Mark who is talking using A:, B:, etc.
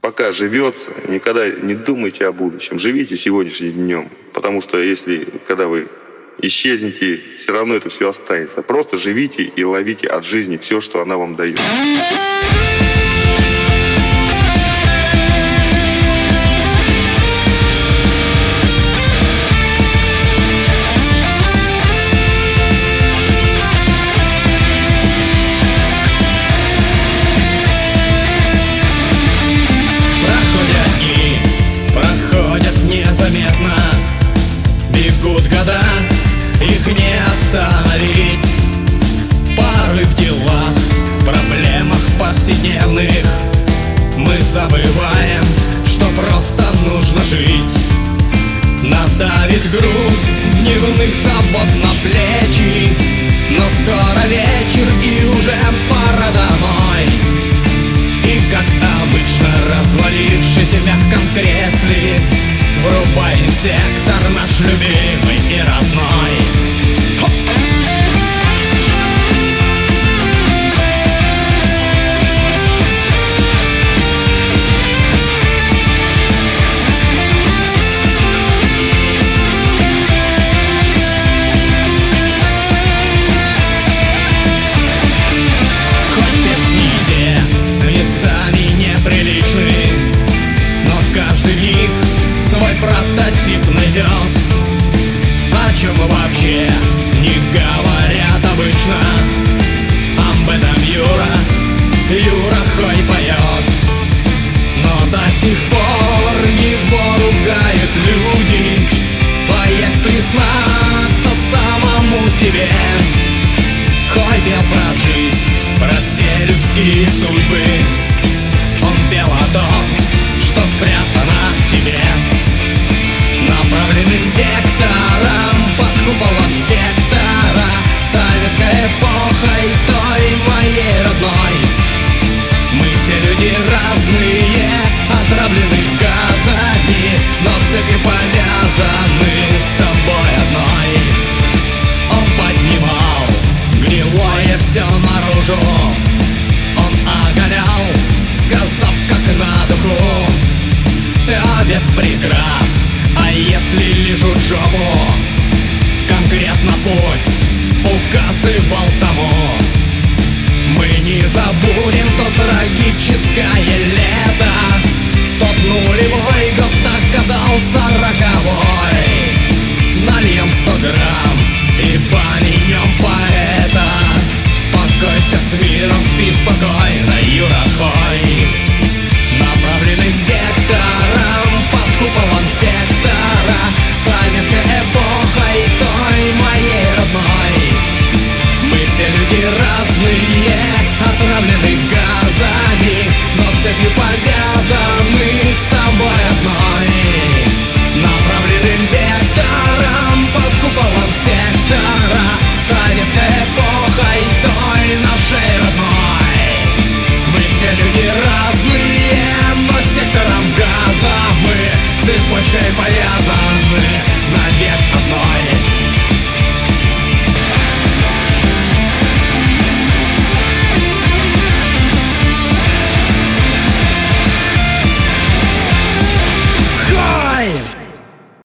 A: пока живется, никогда не думайте о будущем. Живите сегодняшним днем. Потому что когда вы исчезнете, все равно это все останется. Просто живите и ловите от жизни все, что она вам дает.
B: Незаметно бегут года, их не остановить. Порой в делах, проблемах повседневных мы забываем, что просто нужно жить. Надавит груз дневных забот на плечи, но скоро вечер и уже пора домой. И как обычно, развалившись в мягком кресле, врубаем сектор наш любимый и родной. Хоть песни те местами неприличные, но каждый в них свой прототип найдет. О чем вообще не говорят обычно, об этом Юра Хой поет. Но до сих пор его ругают люди, боясь признаться самому себе. Хой пел про жизнь, про все людские судьбы. Он пел о том, что спрятано в тебе. Направленным вектором под куполом сектора, советской эпохой, той моей родной. Мы все люди разные, отравлены газами, но цепи повязаны с тобой одной. Он поднимал гнилое все наружу, он оголял, сказав как на духу: все без прикрас, а если лежут жопу, конкретно путь указывал тому. Мы не забудем то трагическое лето, тот нулевой год оказался роковой. Нальем 100 грамм и поменем поэта. Покойся с миром, спи спокойно, Юра Хой. Направленным вектором под куполом сектора, советской эпохой, той моей родной. Мы все люди разные,